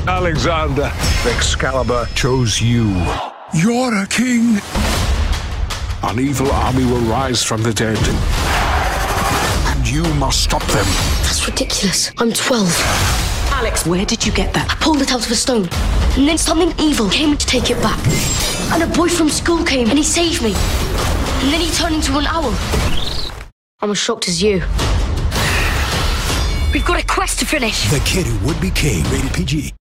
Alexander, Excalibur chose you. You're a king. An evil army will rise from the dead. And you must stop them. That's ridiculous. I'm 12. Alex, where did you get that? I pulled it out of a stone. And then something evil came to take it back. And a boy from school came and he saved me. And then he turned into an owl. I'm as shocked as you. We've got a quest to finish. The Kid Who Would Be King. Rated PG.